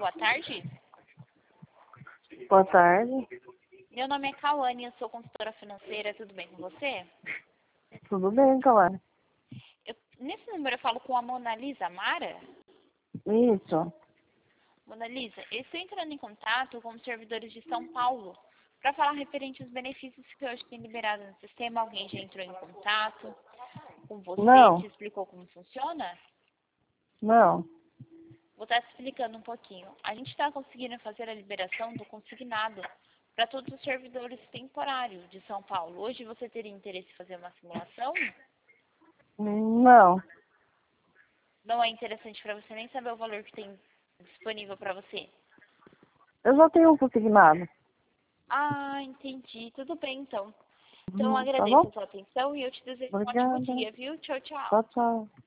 boa tarde. Boa tarde. Meu nome é Cauane, eu sou consultora financeira, tudo bem com você? Tudo bem, Cauane? Nesse número eu falo com a Mona Lisa Mara. Isso. Mona Lisa, eu estou entrando em contato com os servidores de São Paulo para falar referente aos benefícios que hoje tem liberado no sistema. Alguém já entrou em contato com você, Não. te explicou como funciona? Não. Vou estar te explicando um pouquinho. A gente está conseguindo fazer a liberação do consignado para todos os servidores temporários de São Paulo. Hoje você teria interesse em fazer uma simulação? Não. Não é interessante para você nem saber o valor que tem disponível para você? Eu já tenho um consignado. Ah, entendi. Tudo bem, então. Então, eu Tá agradeço bom? a sua atenção e eu te desejo um ótimo Obrigada. dia, viu? Tchau, tchau. Tchau, tchau.